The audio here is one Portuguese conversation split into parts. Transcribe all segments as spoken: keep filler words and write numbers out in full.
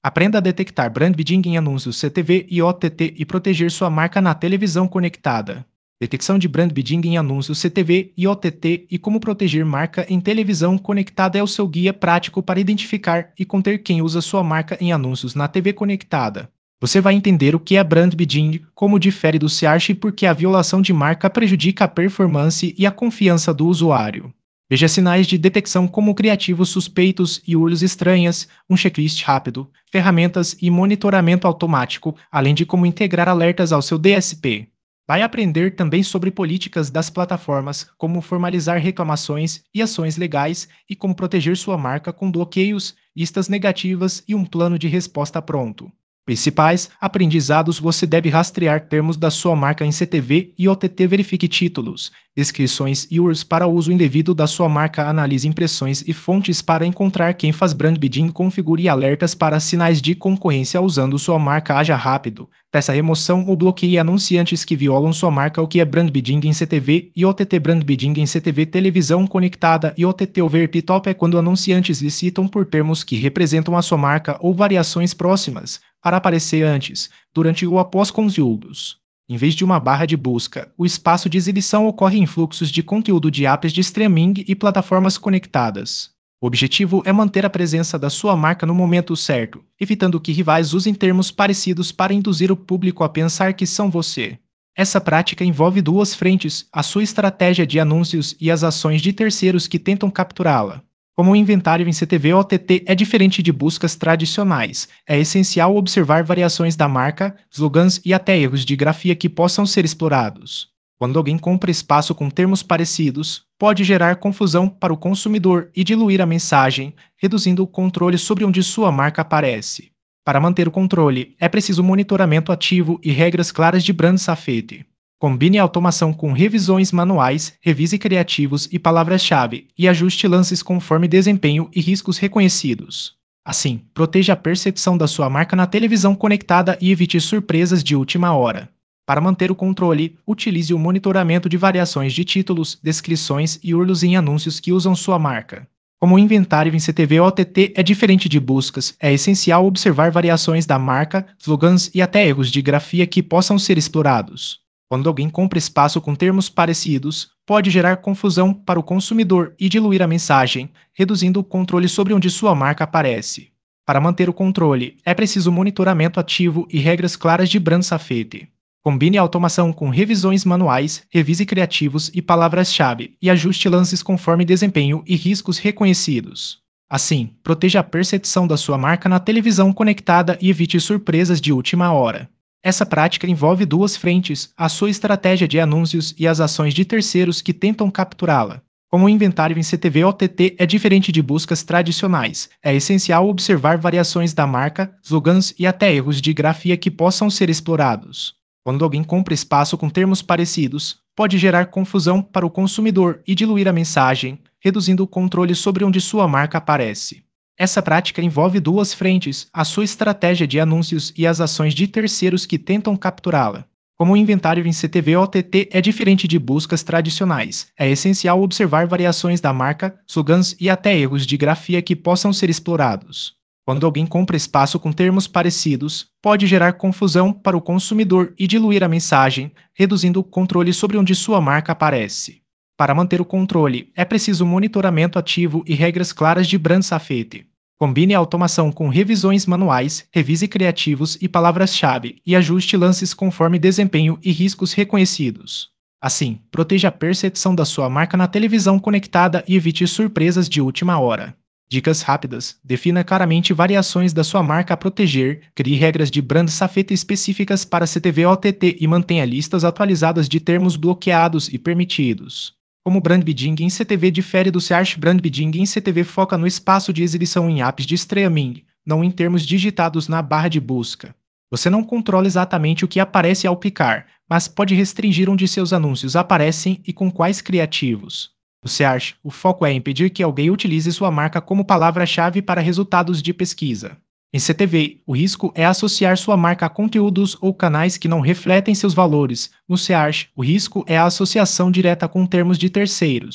Aprenda a detectar brand bidding em anúncios C T V e O T T e proteger sua marca na televisão conectada. Detecção de brand bidding em anúncios C T V e O T T e como proteger marca em televisão conectada é o seu guia prático para identificar e conter quem usa sua marca em anúncios na T V conectada. Você vai entender o que é brand bidding, como difere do search e por que a violação de marca prejudica a performance e a confiança do usuário. Veja sinais de detecção como criativos suspeitos e U R Ls estranhas, um checklist rápido, ferramentas e monitoramento automático, além de como integrar alertas ao seu D S P. Vai aprender também sobre políticas das plataformas, como formalizar reclamações e ações legais e como proteger sua marca com bloqueios, listas negativas e um plano de resposta pronto. Principais aprendizados: você deve rastrear termos da sua marca em C T V e O T T, verifique títulos, descrições e U R Ls para uso indevido da sua marca, analise impressões e fontes para encontrar quem faz brand bidding, configure alertas para sinais de concorrência usando sua marca, haja rápido, peça remoção ou bloqueie anunciantes que violam sua marca. O que é brand bidding em C T V e O T T? Brand bidding em C T V, televisão conectada, e O T T over the top é quando anunciantes licitam por termos que representam a sua marca ou variações próximas, para aparecer antes, durante ou após conteúdos. Em vez de uma barra de busca, o espaço de exibição ocorre em fluxos de conteúdo de apps de streaming e plataformas conectadas. O objetivo é manter a presença da sua marca no momento certo, evitando que rivais usem termos parecidos para induzir o público a pensar que são você. Essa prática envolve duas frentes: a sua estratégia de anúncios e as ações de terceiros que tentam capturá-la. Como o inventário em C T V ou O T T é diferente de buscas tradicionais, é essencial observar variações da marca, slogans e até erros de grafia que possam ser explorados. Quando alguém compra espaço com termos parecidos, pode gerar confusão para o consumidor e diluir a mensagem, reduzindo o controle sobre onde sua marca aparece. Para manter o controle, é preciso monitoramento ativo e regras claras de brand safety. Combine a automação com revisões manuais, revise criativos e palavras-chave, e ajuste lances conforme desempenho e riscos reconhecidos. Assim, proteja a percepção da sua marca na televisão conectada e evite surpresas de última hora. Para manter o controle, utilize o monitoramento de variações de títulos, descrições e U R Ls em anúncios que usam sua marca. Como o inventário em C T V ou O T T é diferente de buscas, é essencial observar variações da marca, slogans e até erros de grafia que possam ser explorados. Quando alguém compra espaço com termos parecidos, pode gerar confusão para o consumidor e diluir a mensagem, reduzindo o controle sobre onde sua marca aparece. Para manter o controle, é preciso monitoramento ativo e regras claras de brand safety. Combine a automação com revisões manuais, revise criativos e palavras-chave, e ajuste lances conforme desempenho e riscos reconhecidos. Assim, proteja a percepção da sua marca na televisão conectada e evite surpresas de última hora. Essa prática envolve duas frentes: a sua estratégia de anúncios e as ações de terceiros que tentam capturá-la. Como o inventário em C T V ou O T T é diferente de buscas tradicionais, é essencial observar variações da marca, slogans e até erros de grafia que possam ser explorados. Quando alguém compra espaço com termos parecidos, pode gerar confusão para o consumidor e diluir a mensagem, reduzindo o controle sobre onde sua marca aparece. Essa prática envolve duas frentes: a sua estratégia de anúncios e as ações de terceiros que tentam capturá-la. Como o inventário em C T V ou O T T é diferente de buscas tradicionais, é essencial observar variações da marca, slogans e até erros de grafia que possam ser explorados. Quando alguém compra espaço com termos parecidos, pode gerar confusão para o consumidor e diluir a mensagem, reduzindo o controle sobre onde sua marca aparece. Para manter o controle, é preciso monitoramento ativo e regras claras de brand safety. Combine a automação com revisões manuais, revise criativos e palavras-chave, e ajuste lances conforme desempenho e riscos reconhecidos. Assim, proteja a percepção da sua marca na televisão conectada e evite surpresas de última hora. Dicas rápidas: defina claramente variações da sua marca a proteger, crie regras de brand safety específicas para C T V ou O T T e mantenha listas atualizadas de termos bloqueados e permitidos. Como brand bidding em C T V difere do search, brand bidding em C T V foca no espaço de exibição em apps de streaming, não em termos digitados na barra de busca. Você não controla exatamente o que aparece ao clicar, mas pode restringir onde seus anúncios aparecem e com quais criativos. No search, o foco é impedir que alguém utilize sua marca como palavra-chave para resultados de pesquisa. Em C T V, o risco é associar sua marca a conteúdos ou canais que não refletem seus valores. No search, o risco é a associação direta com termos de terceiros.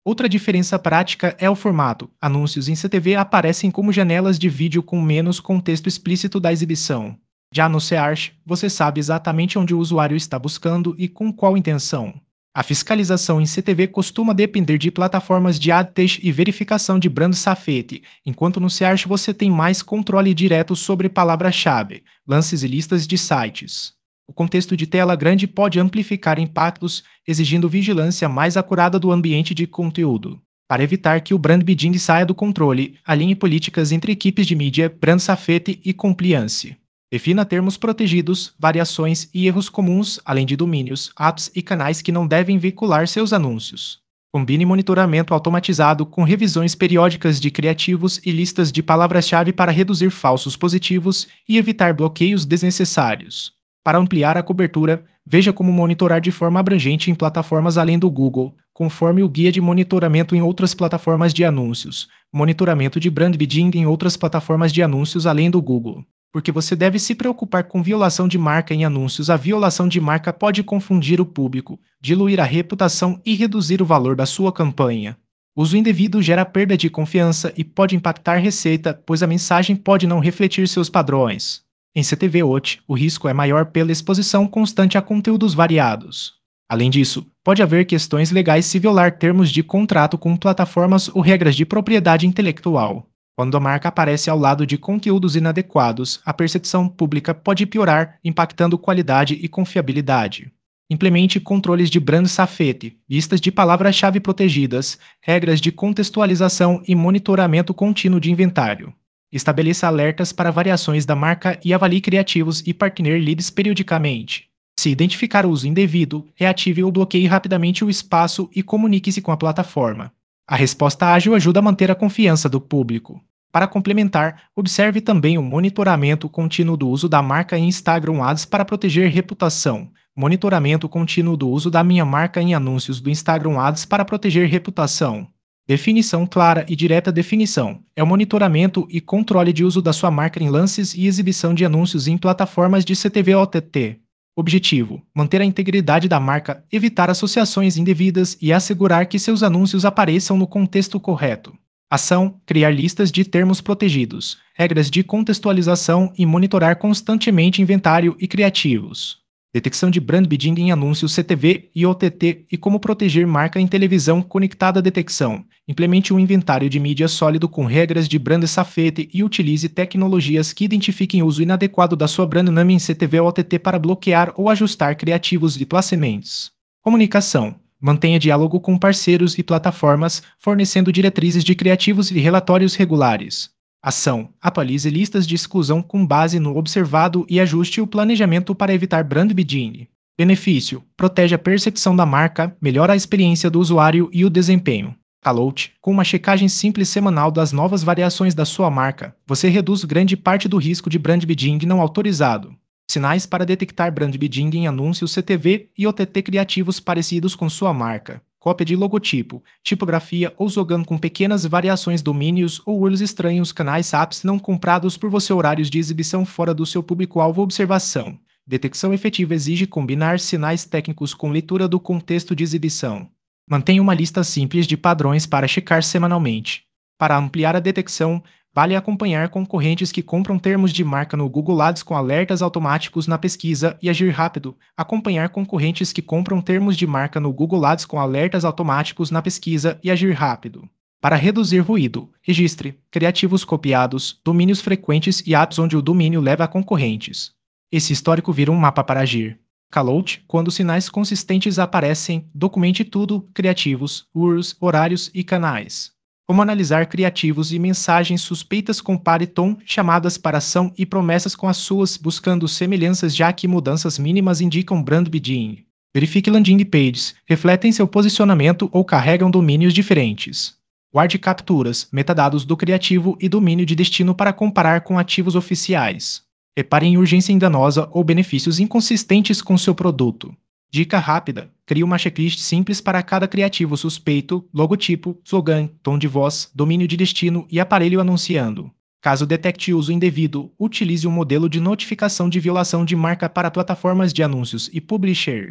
Outra diferença prática é o formato. Anúncios em C T V aparecem como janelas de vídeo com menos contexto explícito da exibição. Já no Search, você sabe exatamente onde o usuário está buscando e com qual intenção. A fiscalização em C T V costuma depender de plataformas de ad tech e verificação de brand safety, enquanto no Search você tem mais controle direto sobre palavra-chave, lances e listas de sites. O contexto de tela grande pode amplificar impactos, exigindo vigilância mais acurada do ambiente de conteúdo. Para evitar que o brand bidding saia do controle, alinhe políticas entre equipes de mídia, brand safety e compliance. Defina termos protegidos, variações e erros comuns, além de domínios, apps e canais que não devem vincular seus anúncios. Combine monitoramento automatizado com revisões periódicas de criativos e listas de palavras-chave para reduzir falsos positivos e evitar bloqueios desnecessários. Para ampliar a cobertura, veja como monitorar de forma abrangente em plataformas além do Google, conforme o guia de monitoramento em outras plataformas de anúncios, monitoramento de brand bidding em outras plataformas de anúncios além do Google. Porque você deve se preocupar com violação de marca em anúncios. A violação de marca pode confundir o público, diluir a reputação e reduzir o valor da sua campanha. Uso indevido gera perda de confiança e pode impactar receita, pois a mensagem pode não refletir seus padrões. Em C T V Watch, o risco é maior pela exposição constante a conteúdos variados. Além disso, pode haver questões legais se violar termos de contrato com plataformas ou regras de propriedade intelectual. Quando a marca aparece ao lado de conteúdos inadequados, a percepção pública pode piorar, impactando qualidade e confiabilidade. Implemente controles de brand safety, listas de palavras-chave protegidas, regras de contextualização e monitoramento contínuo de inventário. Estabeleça alertas para variações da marca e avalie criativos e partner leads periodicamente. Se identificar o uso indevido, reative ou bloqueie rapidamente o espaço e comunique-se com a plataforma. A resposta ágil ajuda a manter a confiança do público. Para complementar, observe também o monitoramento contínuo do uso da marca em Instagram Ads para proteger reputação. Monitoramento contínuo do uso da minha marca em anúncios do Instagram Ads para proteger reputação. Definição clara e direta. Definição é o monitoramento e controle de uso da sua marca em lances e exibição de anúncios em plataformas de C T V O T T. Objetivo: manter a integridade da marca, evitar associações indevidas e assegurar que seus anúncios apareçam no contexto correto. Ação: criar listas de termos protegidos, regras de contextualização e monitorar constantemente inventário e criativos. Detecção de brand bidding em anúncios C T V e O T T e como proteger marca em televisão conectada. Detecção: implemente um inventário de mídia sólido com regras de brand safety e utilize tecnologias que identifiquem o uso inadequado da sua brand name em C T V ou O T T para bloquear ou ajustar criativos de placements. Comunicação: mantenha diálogo com parceiros e plataformas, fornecendo diretrizes de criativos e relatórios regulares. Ação: atualize listas de exclusão com base no observado e ajuste o planejamento para evitar brand bidding. Benefício: protege a percepção da marca, melhora a experiência do usuário e o desempenho. Callout: com uma checagem simples semanal das novas variações da sua marca, você reduz grande parte do risco de brand bidding não autorizado. Sinais para detectar brand bidding em anúncios C T V e O T T criativos parecidos com sua marca. Cópia de logotipo, tipografia ou slogan com pequenas variações, domínios ou U R Ls estranhos, canais apps não comprados por você, horários de exibição fora do seu público-alvo. Observação: detecção efetiva exige combinar sinais técnicos com leitura do contexto de exibição. Mantenha uma lista simples de padrões para checar semanalmente. Para ampliar a detecção, vale acompanhar concorrentes que compram termos de marca no Google Ads com alertas automáticos na pesquisa e agir rápido. Acompanhar concorrentes que compram termos de marca no Google Ads com alertas automáticos na pesquisa e agir rápido. Para reduzir ruído, registre criativos copiados, domínios frequentes e apps onde o domínio leva a concorrentes. Esse histórico vira um mapa para agir. Callout: quando sinais consistentes aparecem, documente tudo: criativos, U R Ls, horários e canais. Como analisar criativos e mensagens suspeitas. Compare tom, chamadas para ação e promessas com as suas, buscando semelhanças, já que mudanças mínimas indicam brand bidding. Verifique landing pages, refletem seu posicionamento ou carregam domínios diferentes. Guarde capturas, metadados do criativo e domínio de destino para comparar com ativos oficiais. Repare em urgência enganosa ou benefícios inconsistentes com seu produto. Dica rápida: crie uma checklist simples para cada criativo suspeito, logotipo, slogan, tom de voz, domínio de destino e aparelho anunciando. Caso detecte uso indevido, utilize um modelo de notificação de violação de marca para plataformas de anúncios e publishers.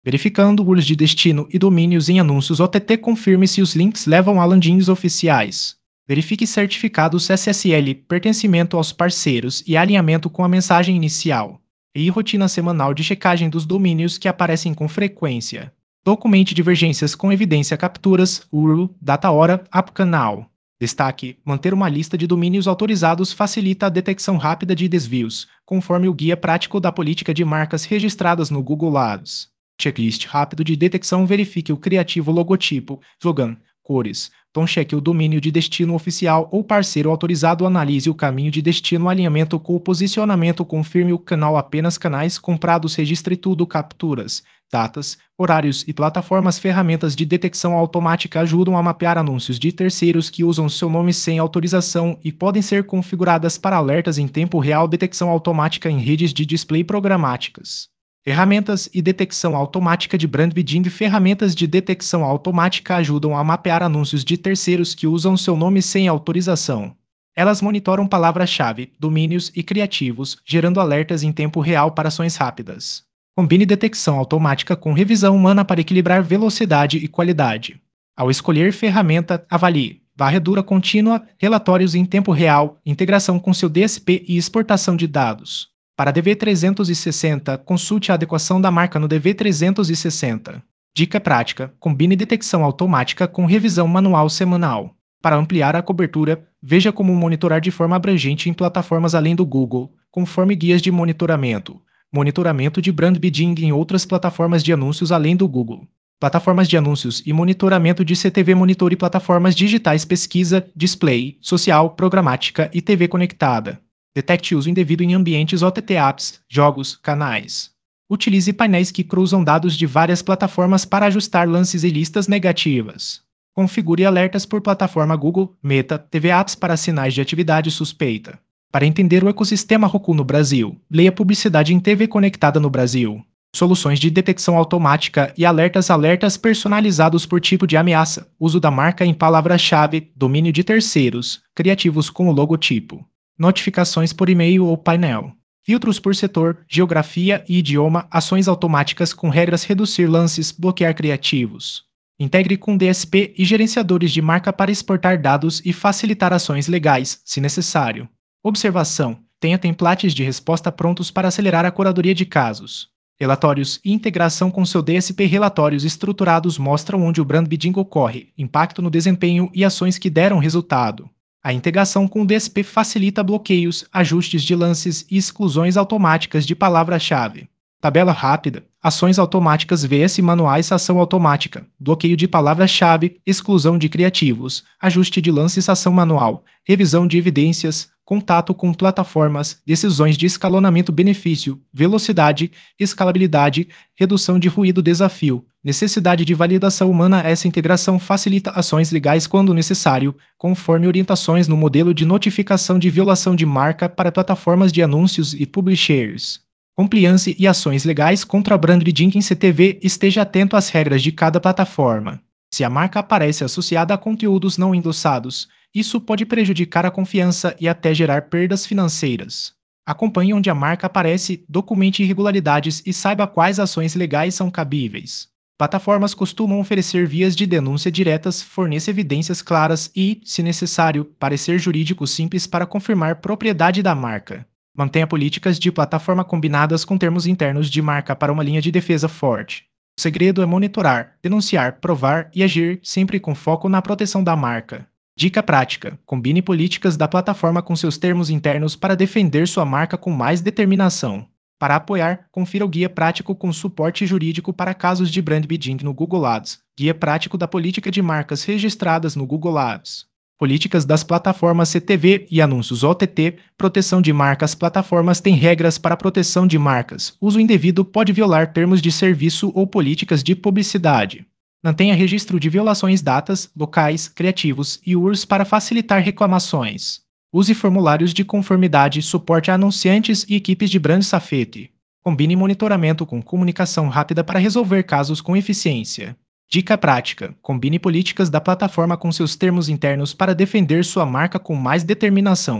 Verificando U R Ls de destino e domínios em anúncios O T T, confirme se os links levam a landings oficiais. Verifique certificados S S L, pertencimento aos parceiros e alinhamento com a mensagem inicial. E rotina semanal de checagem dos domínios que aparecem com frequência. Documente divergências com evidência capturas, U R L, data hora, app canal. Destaque: manter uma lista de domínios autorizados facilita a detecção rápida de desvios, conforme o Guia Prático da Política de Marcas Registradas no Google Ads. Checklist rápido de detecção: verifique o criativo, logotipo, slogan, cores. Tom cheque o domínio de destino oficial ou parceiro autorizado, analise o caminho de destino, alinhamento com o posicionamento, confirme o canal, apenas canais comprados, registre tudo, capturas, datas, horários e plataformas. Ferramentas de detecção automática ajudam a mapear anúncios de terceiros que usam seu nome sem autorização e podem ser configuradas para alertas em tempo real. Detecção automática em redes de display programáticas. Ferramentas e detecção automática de brand bidding. Ferramentas de detecção automática ajudam a mapear anúncios de terceiros que usam seu nome sem autorização. Elas monitoram palavras-chave, domínios e criativos, gerando alertas em tempo real para ações rápidas. Combine detecção automática com revisão humana para equilibrar velocidade e qualidade. Ao escolher ferramenta, avalie varredura contínua, relatórios em tempo real, integração com seu D S P e exportação de dados. Para D V trezentos e sessenta, consulte a adequação da marca no D V trezentos e sessenta. Dica prática: combine detecção automática com revisão manual semanal. Para ampliar a cobertura, veja como monitorar de forma abrangente em plataformas além do Google, conforme guias de monitoramento. Monitoramento de brand bidding em outras plataformas de anúncios além do Google. Plataformas de anúncios e monitoramento de C T V. Monitore plataformas digitais, pesquisa, display, social, programática e T V conectada. Detecte uso indevido em ambientes O T T, apps, jogos, canais. Utilize painéis que cruzam dados de várias plataformas para ajustar lances e listas negativas. Configure alertas por plataforma Google, Meta, T V Apps para sinais de atividade suspeita. Para entender o ecossistema Roku no Brasil, leia publicidade em T V conectada no Brasil. Soluções de detecção automática e alertas. Alertas personalizados por tipo de ameaça. Uso da marca em palavra-chave, domínio de terceiros, criativos com o logotipo. Notificações por e-mail ou painel. Filtros por setor, geografia e idioma. Ações automáticas com regras: reduzir lances, bloquear criativos. Integre com D S P e gerenciadores de marca para exportar dados e facilitar ações legais, se necessário. Observação: tenha templates de resposta prontos para acelerar a curadoria de casos. Relatórios e integração com seu D S P. Relatórios estruturados mostram onde o brand bidding ocorre, impacto no desempenho e ações que deram resultado. A integração com o D S P facilita bloqueios, ajustes de lances e exclusões automáticas de palavra-chave. Tabela rápida, ações automáticas vs manuais. Ação automática, bloqueio de palavra-chave, exclusão de criativos, ajuste de lances. Ação manual, revisão de evidências, contato com plataformas, decisões de escalonamento. Benefício: velocidade, escalabilidade, redução de ruído. Desafio: necessidade de validação humana. Essa integração facilita ações legais quando necessário, conforme orientações no modelo de notificação de violação de marca para plataformas de anúncios e publishers. Compliance e ações legais contra brand bidding em C T V. Esteja atento às regras de cada plataforma. Se a marca aparece associada a conteúdos não endossados, isso pode prejudicar a confiança e até gerar perdas financeiras. Acompanhe onde a marca aparece, documente irregularidades e saiba quais ações legais são cabíveis. Plataformas costumam oferecer vias de denúncia diretas. Forneça evidências claras e, se necessário, parecer jurídico simples para confirmar propriedade da marca. Mantenha políticas de plataforma combinadas com termos internos de marca para uma linha de defesa forte. O segredo é monitorar, denunciar, provar e agir, sempre com foco na proteção da marca. Dica prática: combine políticas da plataforma com seus termos internos para defender sua marca com mais determinação. Para apoiar, confira o Guia Prático com suporte jurídico para casos de brand bidding no Google Ads. Guia Prático da Política de Marcas Registradas no Google Ads. Políticas das plataformas C T V e anúncios O T T. Proteção de marcas. Plataformas têm regras para proteção de marcas. Uso indevido pode violar termos de serviço ou políticas de publicidade. Mantenha registro de violações, datas, locais, criativos e U R Ls para facilitar reclamações. Use formulários de conformidade, suporte a anunciantes e equipes de brand safety. Combine monitoramento com comunicação rápida para resolver casos com eficiência. Dica prática: combine políticas da plataforma com seus termos internos para defender sua marca com mais determinação.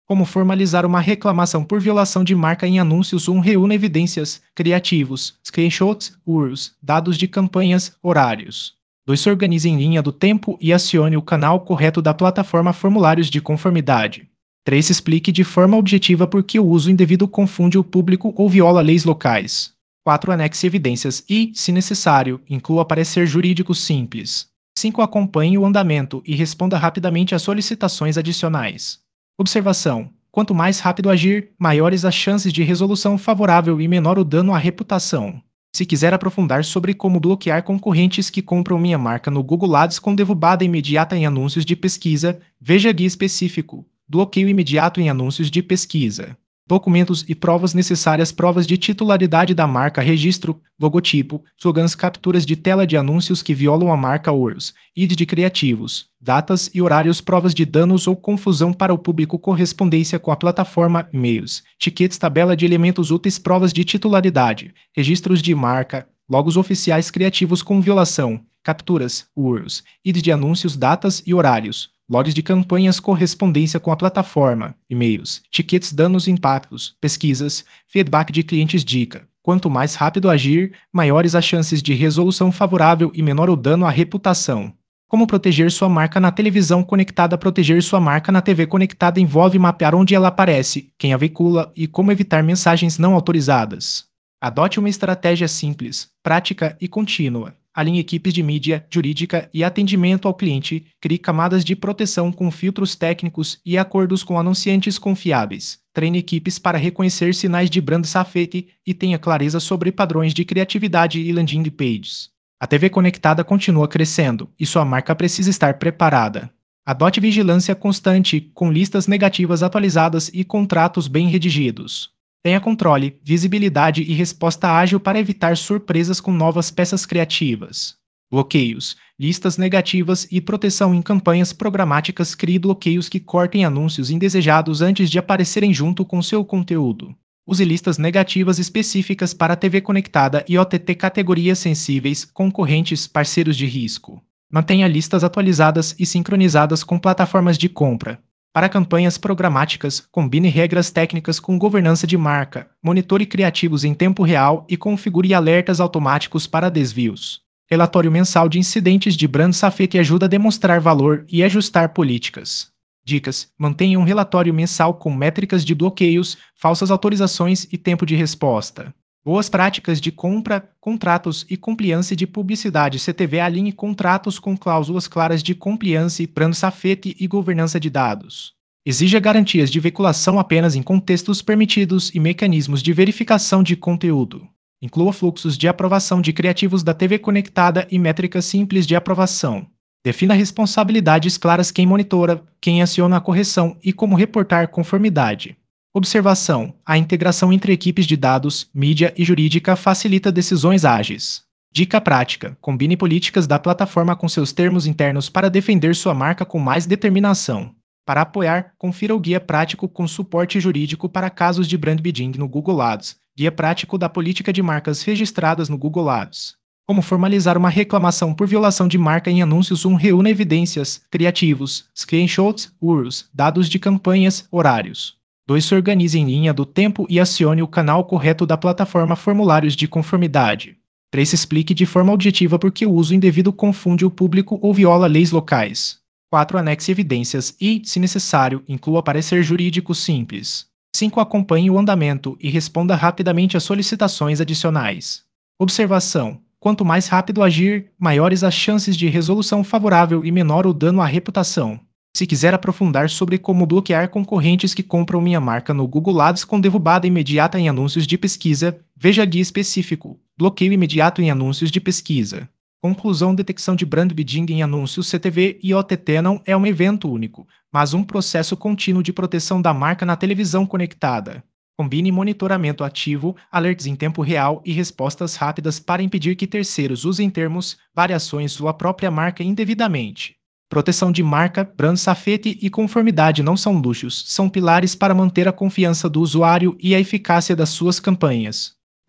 Como formalizar uma reclamação por violação de marca em anúncios? Um reúne evidências, criativos, screenshots, U R Ls, dados de campanhas, horários. dois Se organize em linha do tempo e acione o canal correto da plataforma formulários de conformidade. três Se explique de forma objetiva por que o uso indevido confunde o público ou viola leis locais. quatro Anexe evidências e, se necessário, inclua parecer jurídico simples. cinco Acompanhe o andamento e responda rapidamente às solicitações adicionais. Observação: quanto mais rápido agir, maiores as chances de resolução favorável e menor o dano à reputação. Se quiser aprofundar sobre como bloquear concorrentes que compram minha marca no Google Ads com derrubada imediata em anúncios de pesquisa, veja guia específico. Bloqueio imediato em anúncios de pesquisa. Documentos e provas necessárias: provas de titularidade da marca, registro, logotipo, slogans, capturas de tela de anúncios que violam a marca, U R Ls, I D de criativos, datas e horários, provas de danos ou confusão para o público, correspondência com a plataforma, e-mails, tickets, tabela de elementos úteis, provas de titularidade, registros de marca, logos oficiais criativos com violação, capturas, U R Ls, I D de anúncios, datas e horários, logs de campanhas, correspondência com a plataforma, e-mails, tickets, danos e impactos, pesquisas, feedback de clientes. Dica: quanto mais rápido agir, maiores as chances de resolução favorável e menor o dano à reputação. Como proteger sua marca na televisão conectada? Proteger sua marca na T V conectada envolve mapear onde ela aparece, quem a veicula e como evitar mensagens não autorizadas. Adote uma estratégia simples, prática e contínua. Alinhe equipes de mídia, jurídica e atendimento ao cliente, crie camadas de proteção com filtros técnicos e acordos com anunciantes confiáveis. Treine equipes para reconhecer sinais de brand safety e tenha clareza sobre padrões de criatividade e landing pages. A T V conectada continua crescendo e sua marca precisa estar preparada. Adote vigilância constante, com listas negativas atualizadas e contratos bem redigidos. Tenha controle, visibilidade e resposta ágil para evitar surpresas com novas peças criativas. Bloqueios, listas negativas e proteção em campanhas programáticas. Crie bloqueios que cortem anúncios indesejados antes de aparecerem junto com seu conteúdo. Use listas negativas específicas para a T V conectada e O T T, categorias sensíveis, concorrentes, parceiros de risco. Mantenha listas atualizadas e sincronizadas com plataformas de compra. Para campanhas programáticas, combine regras técnicas com governança de marca, monitore criativos em tempo real e configure alertas automáticos para desvios. Relatório mensal de incidentes de brand safety ajuda a demonstrar valor e ajustar políticas. Dicas: mantenha um relatório mensal com métricas de bloqueios, falsas autorizações e tempo de resposta. Boas práticas de compra, contratos e compliance de publicidade. C T V alinhe contratos com cláusulas claras de compliance, brand safety e governança de dados. Exija garantias de veiculação apenas em contextos permitidos e mecanismos de verificação de conteúdo. Inclua fluxos de aprovação de criativos da T V conectada e métricas simples de aprovação. Defina responsabilidades claras: quem monitora, quem aciona a correção e como reportar conformidade. Observação: a integração entre equipes de dados, mídia e jurídica facilita decisões ágeis. Dica prática: combine políticas da plataforma com seus termos internos para defender sua marca com mais determinação. Para apoiar, confira o guia prático com suporte jurídico para casos de brand bidding no Google Ads, guia prático da política de marcas registradas no Google Ads. Como formalizar uma reclamação por violação de marca em anúncios? Um reúne evidências, criativos, screenshots, U R Ls, dados de campanhas, horários. dois Se organize em linha do tempo e acione o canal correto da plataforma formulários de conformidade. três Se explique de forma objetiva por que o uso indevido confunde o público ou viola leis locais. quatro Anexe evidências e, se necessário, inclua parecer jurídico simples. cinco Acompanhe o andamento e responda rapidamente às solicitações adicionais. Observação: quanto mais rápido agir, maiores as chances de resolução favorável e menor o dano à reputação. Se quiser aprofundar sobre como bloquear concorrentes que compram minha marca no Google Ads com derrubada imediata em anúncios de pesquisa, veja guia específico. Bloqueio imediato em anúncios de pesquisa. Conclusão: detecção de brand bidding em anúncios. C T V e O T T não é um evento único, mas um processo contínuo de proteção da marca na televisão conectada. Combine monitoramento ativo, alertas em tempo real e respostas rápidas para impedir que terceiros usem termos, variações sua própria marca indevidamente. Proteção de marca, brand safety e conformidade não são luxos, são pilares para manter a confiança do usuário e a eficácia das suas campanhas.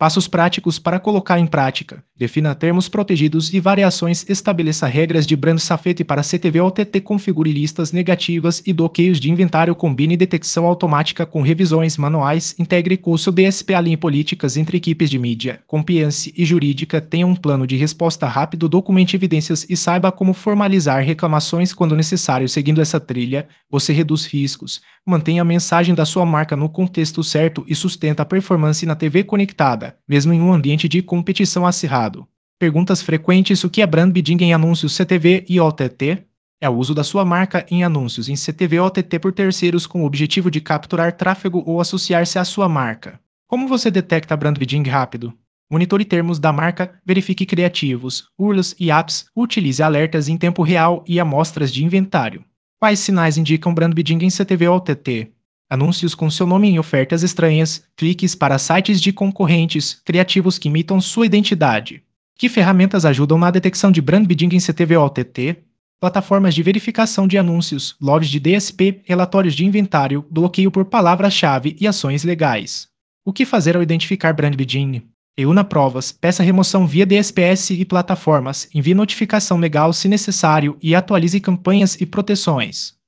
Passos práticos para colocar em prática. Defina termos protegidos e variações. Estabeleça regras de brand safety para C T V O T T. Configure listas negativas e bloqueios de inventário. Combine detecção automática com revisões manuais. Integre com o seu D S P. Alinhe políticas entre equipes de mídia, compliance e jurídica. Tenha um plano de resposta rápido. Documente evidências e saiba como formalizar reclamações quando necessário. Seguindo essa trilha, você reduz riscos, mantenha a mensagem da sua marca no contexto certo e sustenta a performance na T V conectada, mesmo em um ambiente de competição acirrado. Perguntas frequentes: o que é brand bidding em anúncios C T V e O T T? É o uso da sua marca em anúncios em C T V ou O T T por terceiros com o objetivo de capturar tráfego ou associar-se à sua marca. Como você detecta brand bidding rápido? Monitore termos da marca, verifique criativos, U R Ls e apps, utilize alertas em tempo real e amostras de inventário. Quais sinais indicam brand bidding em C T V ou O T T? Anúncios com seu nome em ofertas estranhas, cliques para sites de concorrentes, criativos que imitam sua identidade. Que ferramentas ajudam na detecção de brand bidding em C T V ou O T T? Plataformas de verificação de anúncios, logs de D S P, relatórios de inventário, bloqueio por palavra-chave e ações legais. O que fazer ao identificar brand bidding? Reúna provas, peça remoção via D S P S e plataformas, envie notificação legal se necessário e atualize campanhas e proteções.